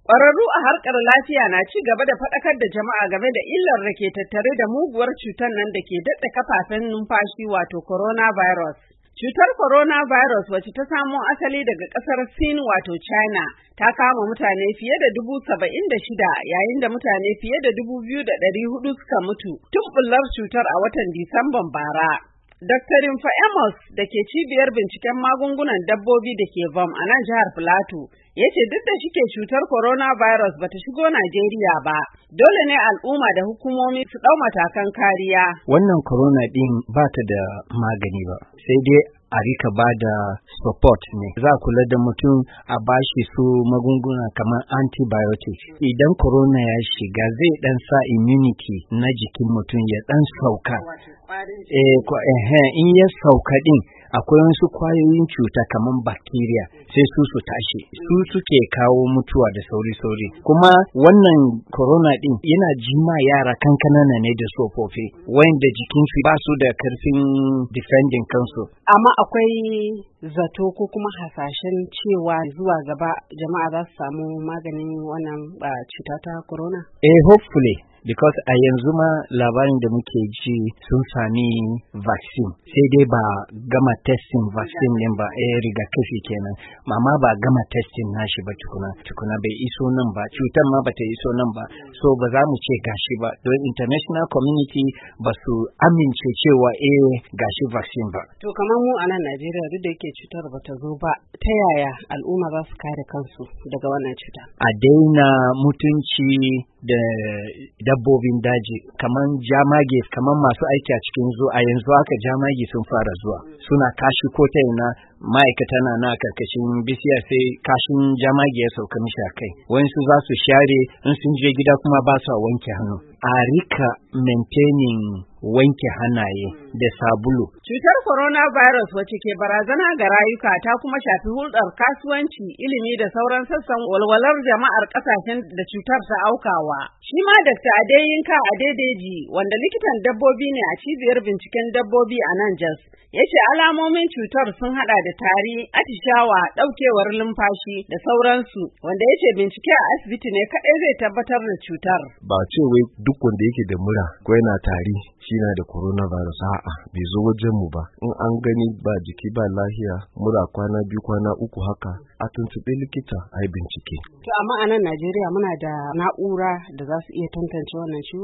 Ƙwararru a harkar lafiya na ci gaba da faɗakar da jama'a game da illar da ke tattare da muguwar cutar nan da ke daɗe kafafen numfashi wato coronavirus. Cutar coronavirus wacce ta samo asali daga ƙasar Sin wato China ta kama mutane fiye da 76,000 yayin da mutane fiye da 2,400 suka mutu tun bullar cutar a watan Disamban bara. Dr. Rimfa Amos da ke cibiyar binciken magungunan dabbobi da ke VAM a nan jihar Filato ya ce duk da shike cutar coronavirus bata shigo Najeriya ba, dole ne al'umma da hukumomi su ɗau matakan kariya. Wannan corona ɗin ba ta da magani ba, sai dai a rika ba da support ne. Za kula da mutum a bashi su magunguna kamar antibiotics. Idan corona ya shiga zai ɗan sa immunity na jikin mutum ya ɗan sauka. In ya sauka ɗin akwai wasu kwayoyin cuta kamar bacteria sai su tashi, su suke kawo mutuwa da sauri-sauri. Kuma wannan corona ɗin yana jima yara kankanana ne da tsofaffi wanda jikinsu ba su da karfin defending kansu. Amma akwai zato ko kuma hasashen cewa zuwa gaba jama'a za su samu maganin wannan cuta ta corona? Hopefully. Because a yanzu ma labarin da muke ji sun sami vaccine, sai dai ba gama testing vaccine din ba, rigakafi kenan, amma ba gama testing nashi ba tukuna bai iso nan ba, cutar ma bata iso nan ba, so ba za mu ce gashi ba, don international community ba su amince cewa gashi vaccine ba. To kamar mu a nan Najeriya duk da yake cutar bata zo ba, ta yaya al'umma za su kare kansu daga wannan cuta? A daina mutunci da dabbobin daji kamar jamage, kamar masu aiki a cikin zoo. A yanzu haka jamage sun fara zuwa, suna kashi ko ta ina, ma'aikata na karkashin bishiya sai kashin jamage ya sauka mishi a kai. Wayansu za su share, in sun je gida kuma ba su wanke hannu. A rika maintaining wanke hannaye da sabulu. Cutar coronavirus wacce ke barazana ga rayuka ta kuma shafi hulɗar kasuwanci, ilimi da sauran sassan walwalar jama'ar ƙasashen da cutar ta aukawa. Shi ma Dr. Adeyinka Adedeji, wanda likitan dabbobi ne a cibiyar binciken dabbobi a nan Jos, ya ce alamomin cutar sun haɗa da tari, atishawa, ɗaukewar numfashi da sauransu, wanda ya ce bincike a asibiti ne kaɗai zai tabbatar da cutar. Ba ce wai duk wanda yake da mura ko yana tari shi na da coronavirus, a'a bai zo wajen mu ba. In an gani ba jiki ba lafiya, mura kwana 2 kwana 3 haka, a tuntuɓe likita a yi bincike. To amma a nan Najeriya muna da na'ura da za su iya tantance wannan ciwo?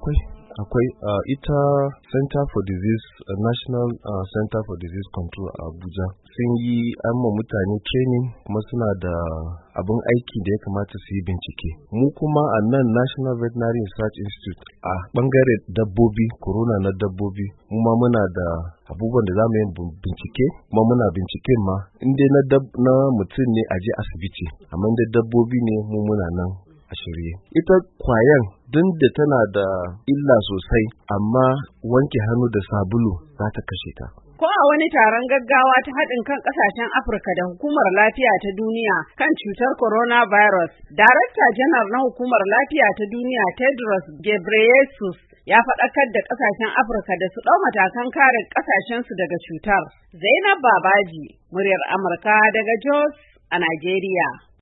Akwai ita Center for Disease National Center for Disease Control a Abuja sun yi amma mutane training kuma suna da abin aiki da ya kamata su yi bincike. Mu kuma a nan National Veterinary Research Institute a bangaren dabbobi, corona na dabbobi, mu ma muna da abubuwan da za mu yi bincike, kuma muna binciken ma in dai na mutum ne a je asibiti, amma dai dabbobi ne mu muna nan a shirye. Ita kwayan din da tana da illa sosai, amma wanke hannu da sabulu za ta kashe ta. Ko a wani taron gaggawa ta haɗin kan ƙasashen Afirka da Hukumar Lafiya ta Duniya kan cutar coronavirus, Darakta Janar na Hukumar Lafiya ta Duniya Tedros Ghebreyesus ya faɗakar da ƙasashen Afirka da su ɗau matakan kare ƙasashensu daga cutar. Zainab Babaji, muryar Amurka daga Jos a Najeriya.